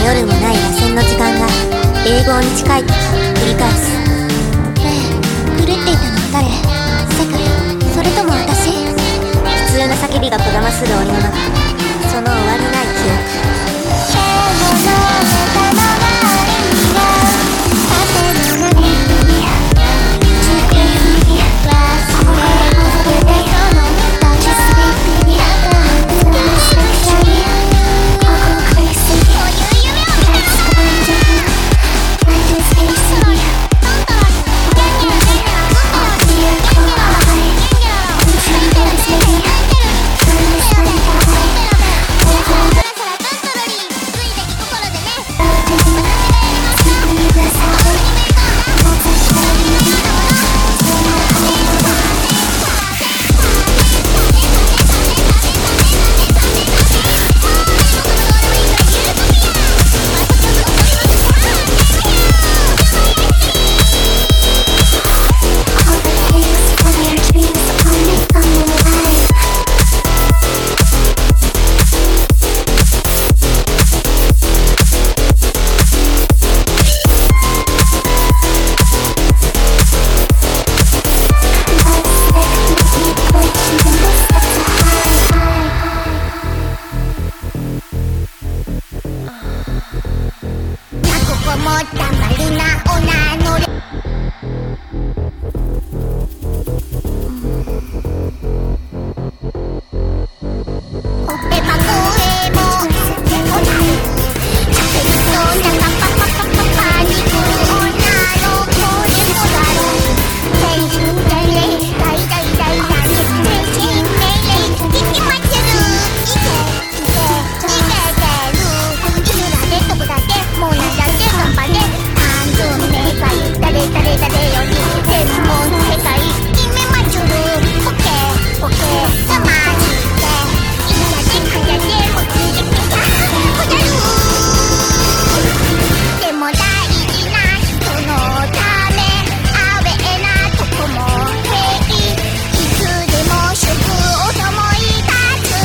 夜もない螺旋の時間が永劫に近いと繰り返す。 ねえ、狂っていたのは誰？世界？それとも私？ 普通の叫びがこだまする俺の中、その終わりない記憶。 もたまりなおなのれほっぺま声もおなるチャペリとなパパパパパパにくるおなのこれもだろ全身全霊大大大大全身命令いきまってるいけいけいけてるいくらでどこだってもうなんだって頑張れ半分目がい誰誰誰より全問世界決めまちゅるオッケーオッケーたまにっていやでかやでもついてきたほだるでも大事な人のためアウェーなとこも平気いつでもすぐお供いたつ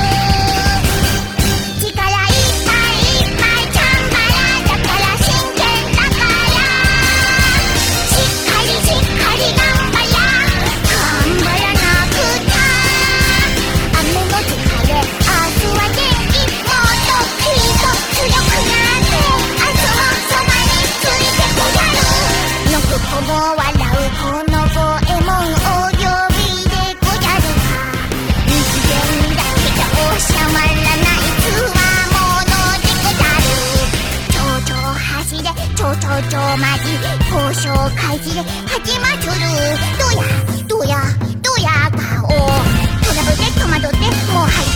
力いっぱいいっぱいチャンバラだから真剣だからしっかりしっかり頑張らなくた雨の疲れ明日は元気もっときっと強くなって明日もそばについてこやるのく子も笑うこの声もお呼びでござるか人間だけじゃ収まらないつわものでござるちょうちょう走れちょうちょうちょうまじ交渉開始で始まるどうやどうやどうや顔トラブルで戸惑ってもう